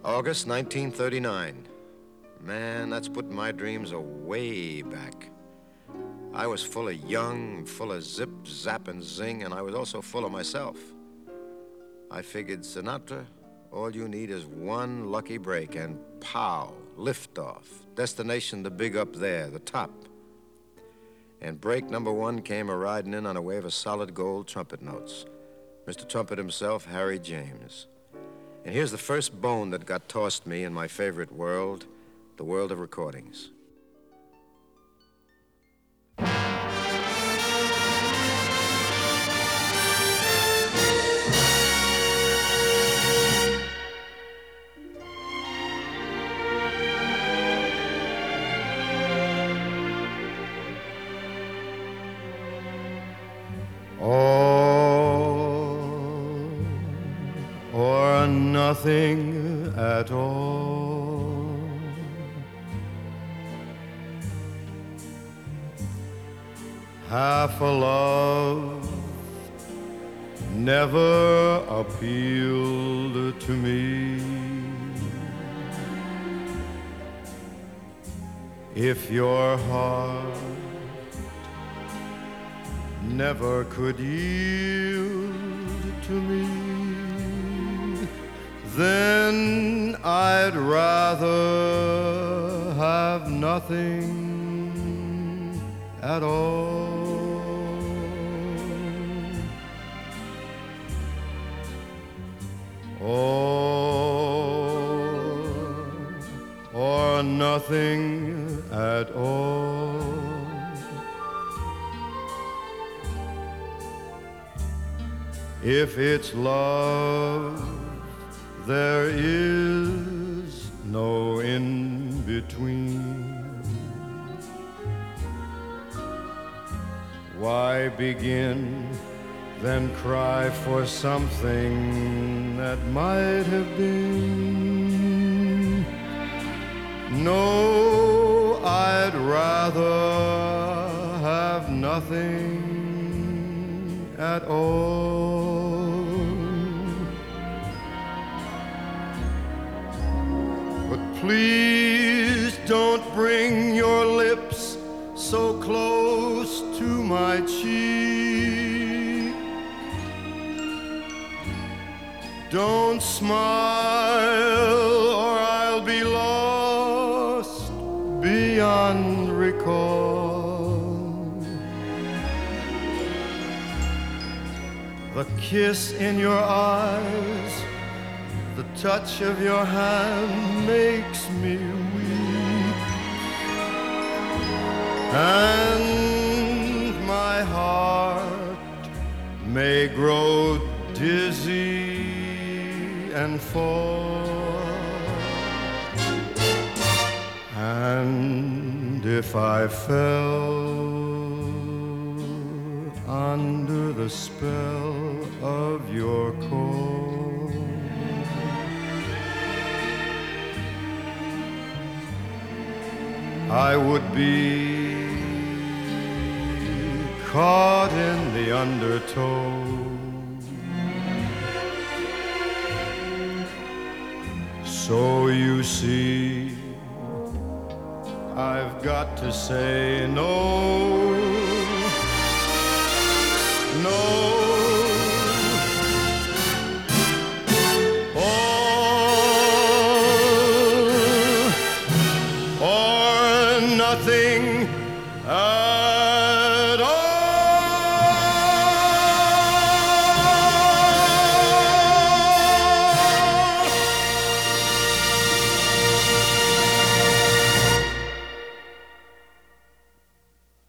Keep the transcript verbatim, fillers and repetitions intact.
August nineteen thirty-nine. Man, that's putting my dreams away back. I was full of young, full of zip, zap, and zing, and I was also full of myself. I figured, Sinatra, all you need is one lucky break, and pow, liftoff, destination the big up there, the top. And break number one came a-riding in on a wave of solid gold trumpet notes. Mister Trumpet himself, Harry James. And here's the first bone that got tossed me in my favorite world, the world of recordings. All or nothing at all. Half a love never appealed to me. If your heart never could yield to me, then I'd rather have nothing at all. All or nothing at all. If it's love, there is no in-between. Why begin, then cry for something that might have been? No, I'd rather have nothing at all. But please don't bring your lips so close to my cheek. Don't smile or I'll be lost beyond recall. The kiss in your eyes, the touch of your hand makes me weak, and my heart may grow dizzy and fall. And if I fell under the spell of your call, I would be caught in the undertow. So you see, I've got to say no, no. All or nothing.